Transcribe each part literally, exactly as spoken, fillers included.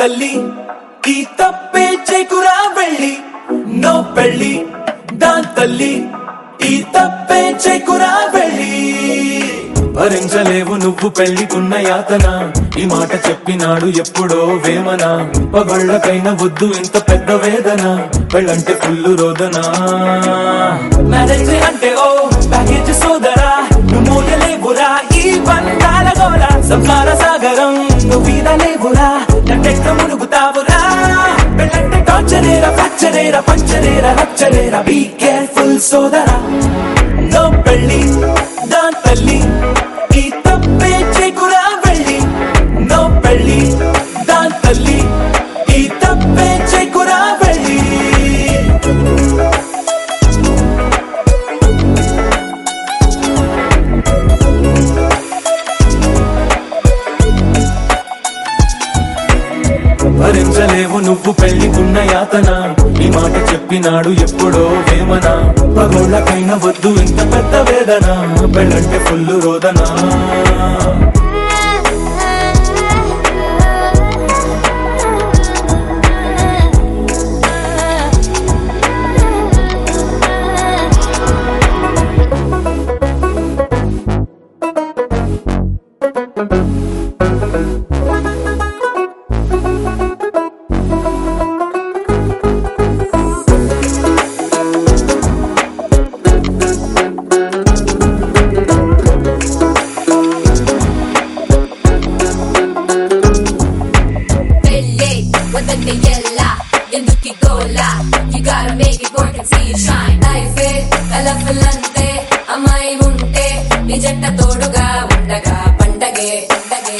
తల్లి ఈ తప్పే చేకురా వెళ్ళి నో పెళ్ళి దాన్ తల్లి ఈ తప్పే చేకురా వెళ్ళి భరించలేవు నువ్వు పెళ్లికున్న యాతన ఈ మాట చెప్పినాడు ఎప్పుడో వేమన పగళ్ళకైనా వద్దు ఇంత పెద్ద వేదన పెళ్ళంటే ఫుల్లు రోదన మ్యారేజ్ అంటే ఓ ప్యాకేజ్ సోదరా నువ్వు మోయలేవురా ఈ బంధాల గోల సంసార సాగరం నువ్వు ఈదలేవురా నన్నెట్ట మునుగుతావురా పెళ్ళంటే టార్చరేరా ఫ్రాక్చరేరా పంచరేరా రప్చరేరా బీ కేర్ఫుల్ సోదరా నో పెళ్ళి దాన్ తల్లి ఈ తప్పే చేకురా వెళ్ళి నో పెళ్ళి దాన్ తల్లి ఈ తప్పే చేకురా వెళ్ళి భరించలేవు నువ్వు పెళ్లికున్న యాతన ఈ మాట చెప్పినాడు ఎప్పుడో వేమన పగోళ్ళకైనా వద్దు ఇంత పెద్ద వేదన పెళ్ళంటే ఫుల్లు రోదన You gotta make it work and see it shine. Life is colorful ante amai unte nijetta toduga undaga pandage pandage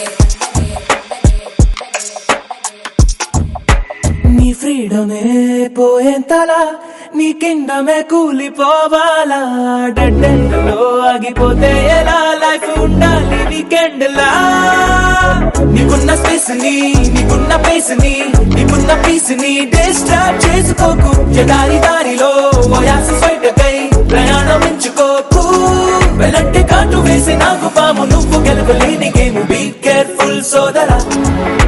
నీ ఫ్రీడమే పోయేంతలా నీ కిండమే కూలిపోవాలా డెడ్ ఎండ్ లో ఆగిపోతే ఎలా లైఫ్ ఉండాలి వీకెండ్ లా నీకున్న స్పేస్ ని నీకున్న పేస్ ని నీకున్న పీస్ ని డిస్టర్బ్ చేసుకోకు ఎదారి దారిలో వయాస బయటకై ప్రయాణం ఎంచుకోకు వెలంటి కాటు వేసి నాకు పాము నువ్వు గెలవలేని గేమ్ బీ కేర్ఫుల్ సోదరా